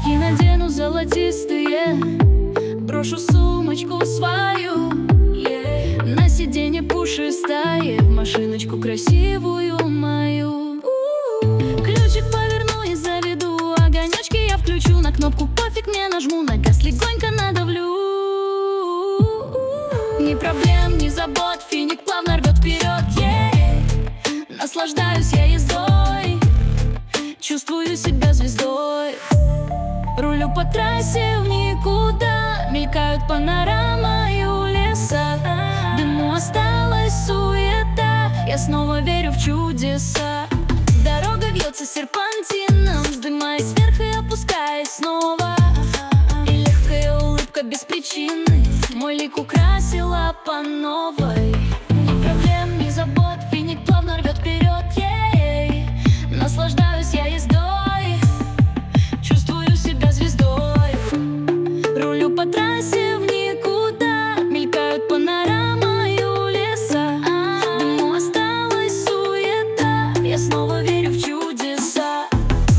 Сережки надену золотистые, брошу сумочку свою, на сиденье пушистое, в машиночку красивую мою. Ключик поверну и заведу, огонечки я включу, на кнопку пофиг мне нажму, на газ легонько надавлю. Ни проблем, ни забот, финик плавно рвет вперед, наслаждаюсь я ездой, чувствую себя звездой. Рулю по трассе в никуда, мелькают панорамою леса, дыму осталась суета, я снова верю в чудеса. Дорога вьется серпантином, вздымаясь вверх и опускаясь снова, и легкая улыбка без причины мой лик украсила по новой. Ни проблем, ни забот, финик плавно рвет вперед, наслаждаюсь я ездой, чувствую себя звездой. Рулю по трассе в никуда, мелькают панорамою леса, дыму осталась суета, я снова верю в чудеса.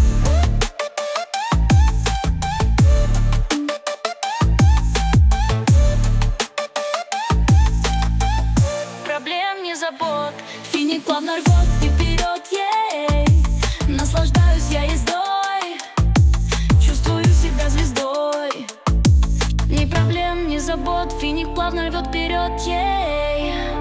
Проблем, не забот, финик плавно рвет и вперед, наслаждаюсь я ездой, чувствую себя звездой. Ни проблем, ни забот, финик плавно рвет вперед,